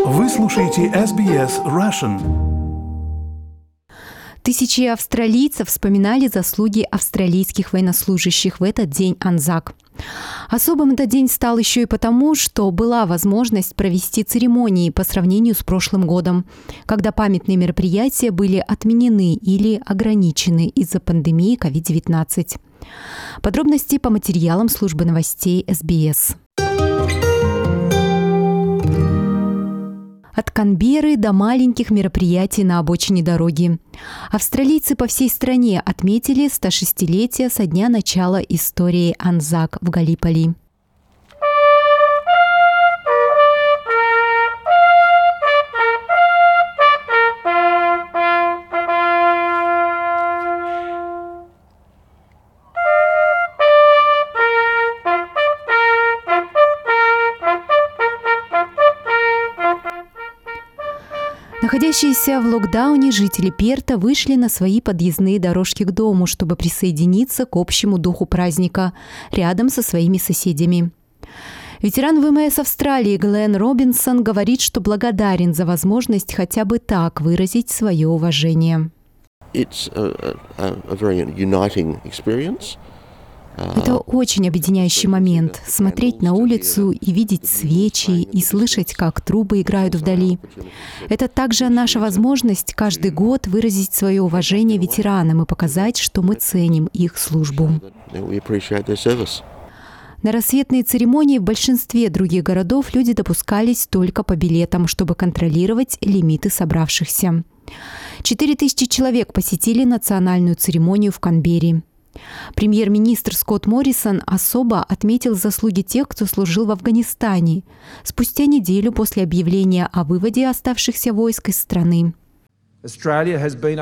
Вы слушаете SBS Russian. Тысячи австралийцев вспоминали заслуги австралийских военнослужащих в этот день Анзак. Особым этот день стал еще и потому, что была возможность провести церемонии по сравнению с прошлым годом, когда памятные мероприятия были отменены или ограничены из-за пандемии COVID-19. Подробности по материалам службы новостей SBS. От Канберры до маленьких мероприятий на обочине дороги. Австралийцы по всей стране отметили 106-летие со дня начала истории Анзак в Галлиполи. Находящиеся в локдауне жители Перта вышли на свои подъездные дорожки к дому, чтобы присоединиться к общему духу праздника рядом со своими соседями. Ветеран ВМС Австралии Глен Робинсон говорит, что благодарен за возможность хотя бы так выразить свое уважение. Это очень объединяющий момент – смотреть на улицу и видеть свечи, и слышать, как трубы играют вдали. Это также наша возможность каждый год выразить свое уважение ветеранам и показать, что мы ценим их службу. На рассветные церемонии в большинстве других городов люди допускались только по билетам, чтобы контролировать лимиты собравшихся. 4000 человек посетили национальную церемонию в Канберре. Премьер-министр Скотт Моррисон особо отметил заслуги тех, кто служил в Афганистане, спустя неделю после объявления о выводе оставшихся войск из страны. Австралия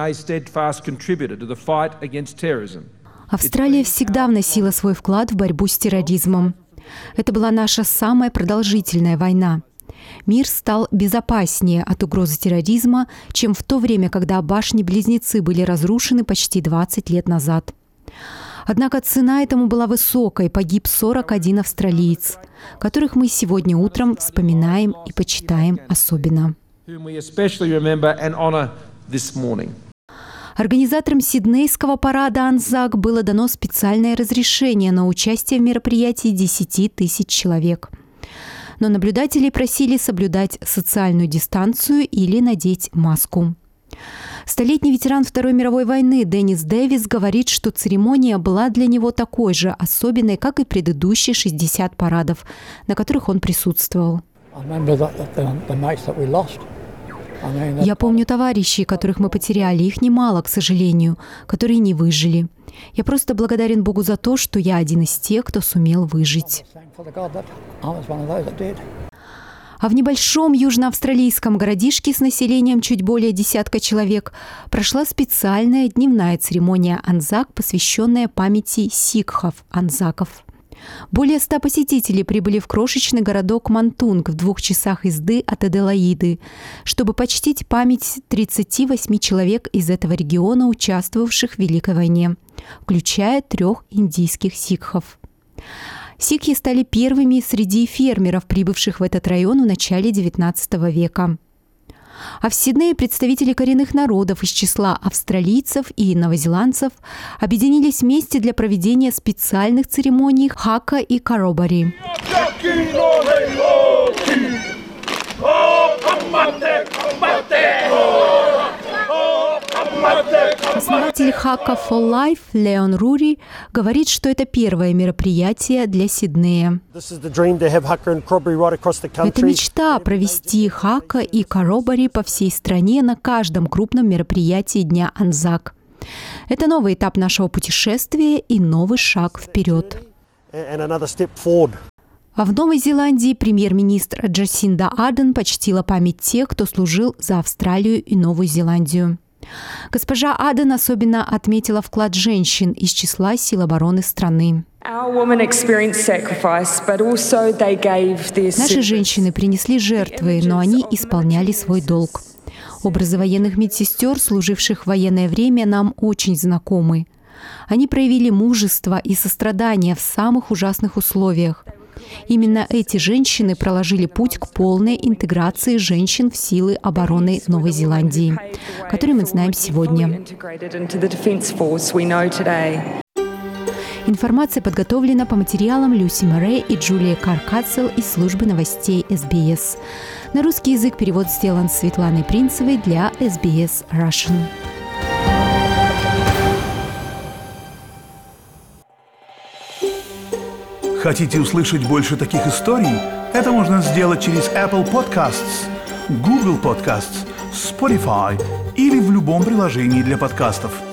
всегда вносила свой вклад в борьбу с терроризмом. Это была наша самая продолжительная война. Мир стал безопаснее от угрозы терроризма, чем в то время, когда башни-близнецы были разрушены почти 20 лет назад. Однако цена этому была высокой, погиб 41 австралиец, которых мы сегодня утром вспоминаем и почитаем особенно. Организаторам Сиднейского парада Анзак было дано специальное разрешение на участие в мероприятии 10 тысяч человек. Но наблюдателей просили соблюдать социальную дистанцию или надеть маску. Столетний ветеран Второй мировой войны Деннис Дэвис говорит, что церемония была для него такой же особенной, как и предыдущие 60 парадов, на которых он присутствовал. Я помню товарищей, которых мы потеряли, их немало, к сожалению, которые не выжили. Я просто благодарен Богу за то, что я один из тех, кто сумел выжить. А в небольшом южноавстралийском городишке с населением чуть более 10 человек прошла специальная дневная церемония Анзак, посвященная памяти сикхов Анзаков. Более 100 посетителей прибыли в крошечный городок Мантунг в 2 часах езды от Аделаиды, чтобы почтить память 38 человек из этого региона, участвовавших в Великой войне, включая 3 индийских сикхов. Сикхи стали первыми среди фермеров, прибывших в этот район в начале XIX века. А в Сиднее представители коренных народов из числа австралийцев и новозеландцев объединились вместе для проведения специальных церемоний хака и каробари. Основатель Haka for Life Леон Рури говорит, что это первое мероприятие для Сиднея. Это мечта провести хака и каробари по всей стране на каждом крупном мероприятии Дня Анзак. Это новый этап нашего путешествия и новый шаг вперед. А в Новой Зеландии премьер-министр Джасинда Ардерн почтила память тех, кто служил за Австралию и Новую Зеландию. Госпожа Ардерн особенно отметила вклад женщин из числа сил обороны страны. Наши женщины принесли жертвы, но они исполняли свой долг. Образы военных медсестер, служивших в военное время, нам очень знакомы. Они проявили мужество и сострадание в самых ужасных условиях. Именно эти женщины проложили путь к полной интеграции женщин в силы обороны Новой Зеландии, которые мы знаем сегодня. Информация подготовлена по материалам Люси Морей и Джулии Каркацел из службы новостей СБС. На русский язык перевод сделан Светланой Принцевой для SBS Russian. Хотите услышать больше таких историй? Это можно сделать через Apple Podcasts, Google Podcasts, Spotify или в любом приложении для подкастов.